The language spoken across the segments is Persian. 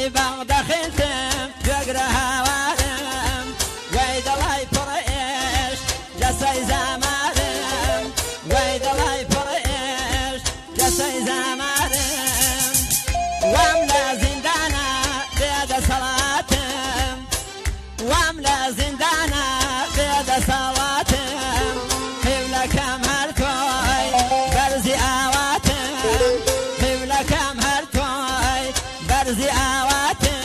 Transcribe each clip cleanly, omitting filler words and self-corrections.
باغ دخلتم فقر هوارم ويد الله يفرقش جسي زمارم ويد الله يفرقش جسي زمارم واملا زندانا بيد صلاتم واملا زندانا بيد صلاتم قبلكم هالكوي برزي آواتم قبلكم هالكوي برزي آواتم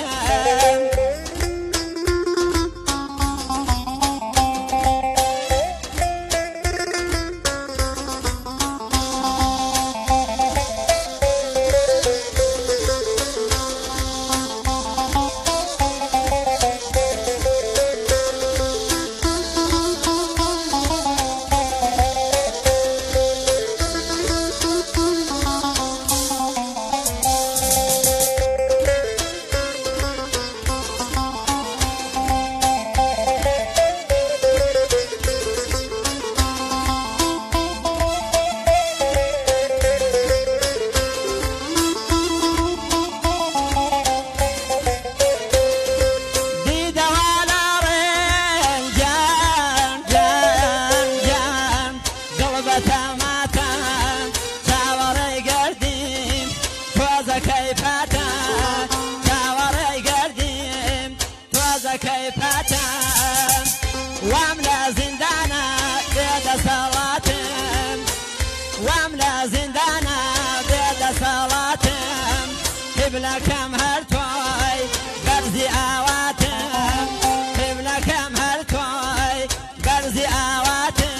واملا زندانا بيد صلاتم واملا زندانا بيد صلاتم قبلكم هالكوي برزي آواتم قبلكم هالكوي برزي آواتم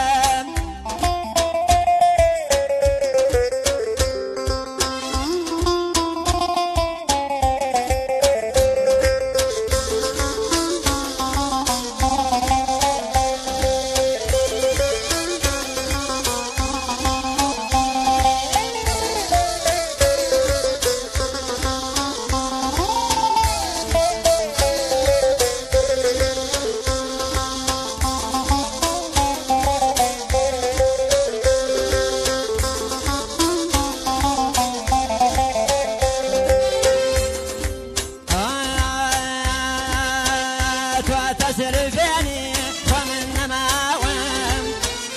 تشرفيني ومن ماوم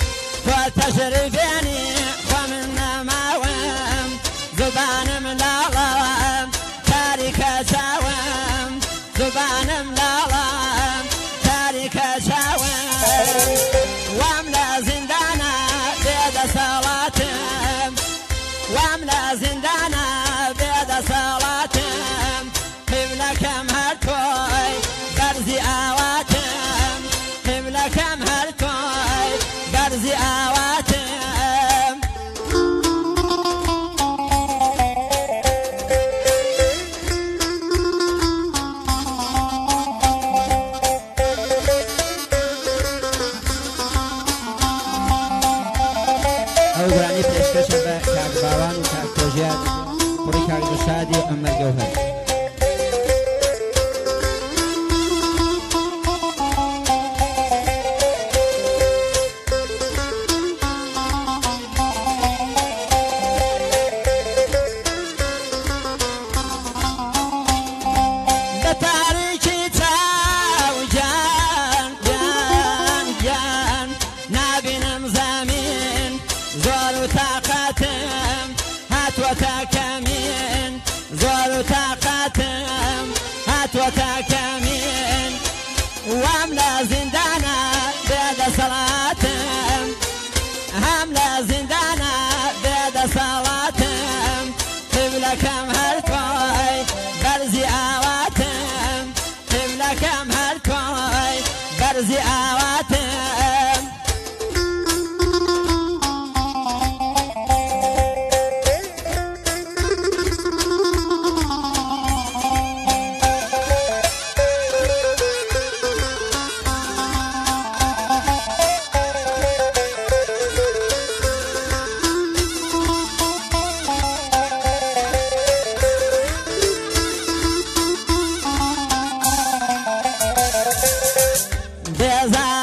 تشرفيني ومن ماوم زبان ملالم تاريخ شاوم زبان ملالم تاريخ شاوم واملا زندانا بيد صلاتم واملا زندانا بيد صلاتم قبلكم هالكوي برزي آواتم قبلكم هالكوي برزي آواتم ئەو گرانی پێشکەشە بە کاک باوان و کاک تۆژیان کوڕی کاک دڵشادی و عەمەر گەوهەر. وتكمين زور طاقتم هات وتكمين واملا زندانا بيد صلاتم هملا زندانا بيد صلاتم قبلكم هالكوي برزي آواتم قبلكم هالكوي برزي آواتم There's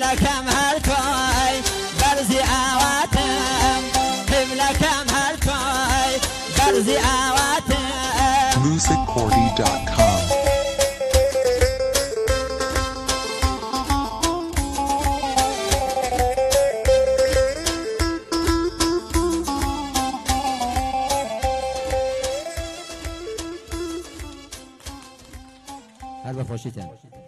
قبلكم هالكوي برزي آواتم قبلكم هالكوي برزي آواتم musiccordy.com. هر بفاشیتن